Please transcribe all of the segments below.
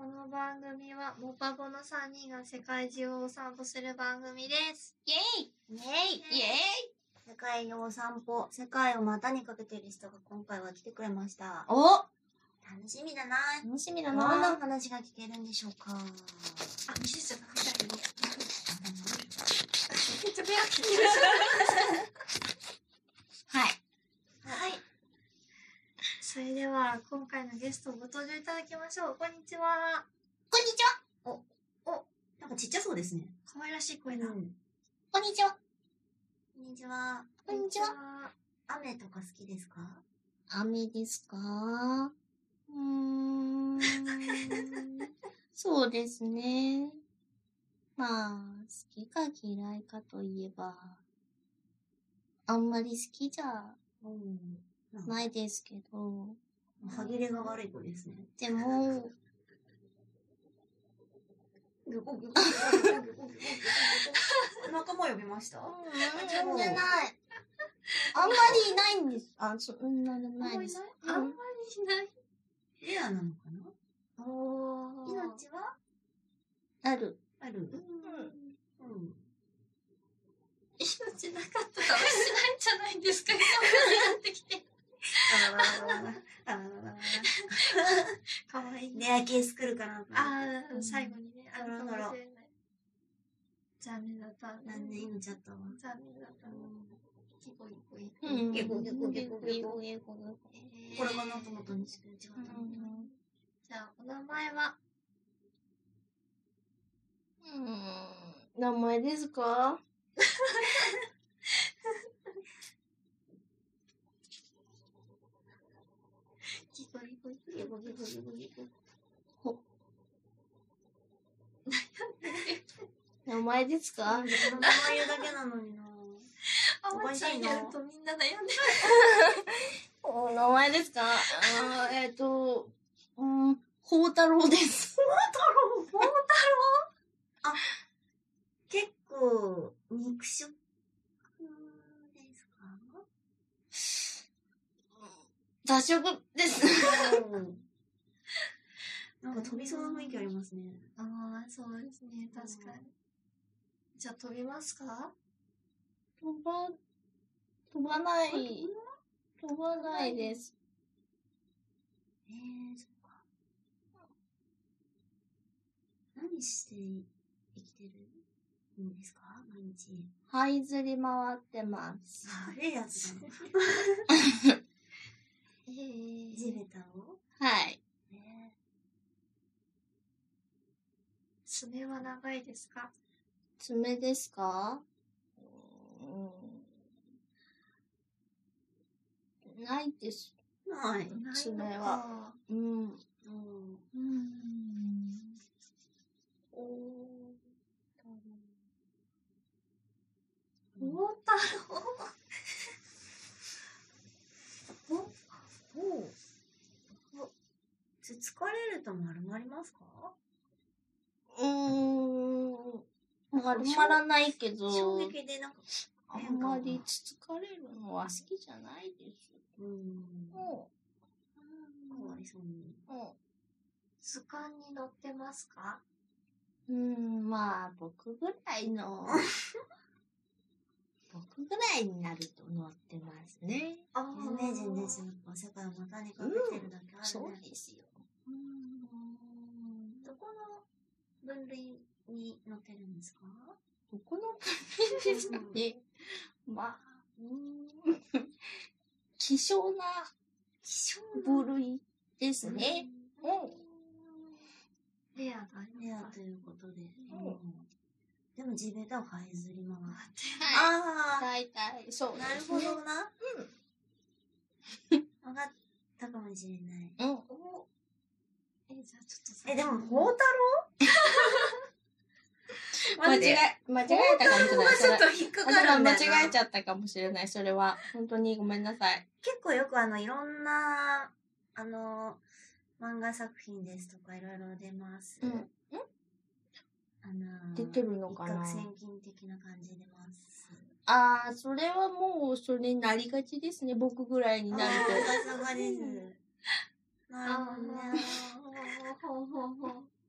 の番組はモパボの3人が世界中をお散歩する番組です。 イェイイェイイェイ世界をお散歩、世界を股にかけている人が今回は来てくれました。 お楽しみだな。 楽しみだどんなな。 お話が聞けるんでしょうか。 あ、見せちゃったみたいに。めっちゃペア切ってる。 はい。 はい。それでは今回のゲストをご登場いただきましょう。こんにちは。 こんにちは。 なんかちっちゃそうですね。 可愛らしい声だ。 こんにちは。 こんにちは。 こんにちは。 雨とか好きですか？ 雨ですか？そうですね。まあ、好きか嫌いかといえば、あんまり好きじゃないですけど、 歯切れが悪い子ですね。 でも、 仲間呼びました？ 呼んでない。あんまりいないんです。あ、そんなないです。 あんまりいない。 レアなのかな？ おー。 命はある。 ある。 命なかったらしないんじゃないですか。今なってきて。かわいい。 レア系作るかな。 最後にね、あるかもしれない。残念だった。 残念、命あったわ。 残念だった。ギコギコギコ。 ゲコゲコゲコゲコ。これかなと思ったんですけど、違った。 じゃあ、お名前は？ 名前ですか？ ギコギコギコギコギコギコ。 名前ですか？ 名前言うだけなのにな。 おかしいな。とみんな悩んでる。 お名前ですか？宝太郎です。 宝太郎？ あ、結構、肉食ですか？ 雑食です。 なんか飛びそうな雰囲気ありますね。 ああ、そうですね。確かに。じゃあ飛びますか？ 飛ばない。飛ばないです。 そっか。何して生きてるんですか？毎日。 這いずり回ってます。 悪いやつだな。地べたを？ はい。 爪は長いですか？ 爪ですか？ないです。 ない。 爪は。 宝太郎。 疲れると丸まりますか？ 丸まらないけど、 衝撃でなんかあんまりつつかれるのは好きじゃないです。 かわいそうに。 図鑑に載ってますか？ まあ、僕ぐらいになると載ってますね。 有名人ですよ。世界を股にかけてるだけあるね。 そうですよ。 どこの分類に載ってるんですか？ どこの分類ですかね。まあ、希少な部類ですね。 レアだよ。 レアということで。でも地べたを這いずり回って。 大体、そうですね。 なるほどな。分かったかもしれない。 じゃあちょっとでも、宝太郎間違えたかもしれない。 ちょっと引っかかるんだよな。 間違えちゃったかもしれない。それは。本当にごめんなさい。 結構よくいろんな、漫画作品ですとかいろいろ出ます。 出てるのかな？ 一攫千金的な感じ出ます。 それはもう、それになりがちですね。僕ぐらいになると。 さすがです。なるほどね。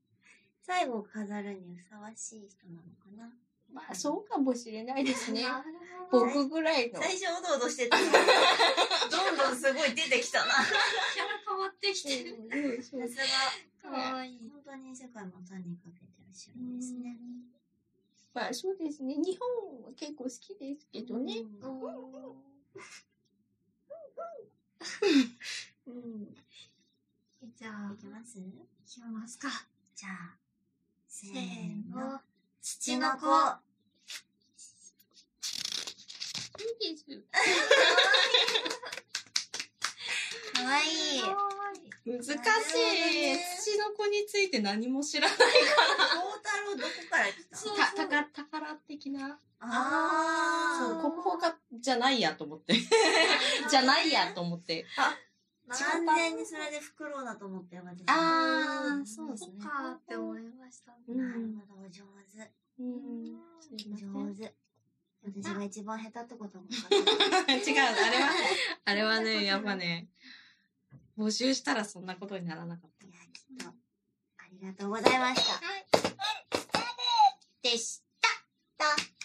最後を飾るにふさわしい人なのかな。 まあ、そうかもしれないですね。 なるほど。 僕ぐらいの。 最初おどおどしてたのにどんどんすごい出てきたな。 キャラ変わってきてる。 うんそうさすが、 かわいい。 本当に世界も単にかけてらっしゃるんですね。 まあ、そうですね。日本は結構好きですけどね。 じゃあ、 いきますいきますか。 じゃあ、せせーーの。 の。 父の子。 いいです。 かわいい。 難しい。 なるほどね土の子について何も知らない。 孝太郎どこから来たそう宝的な。 あそう、国宝がじゃないやと思って。じゃないやと思って。 完全にそれでフクロウだと思ってよ、私。 そうですね。 そっかーって思いました。 なるほど、上手。 すいません。 上手。私が一番下手ってことも分かった。 違う、あれはね、やっぱね、募集したらそんなことにならなかった。 いや、きっと、ありがとうございました。 でした。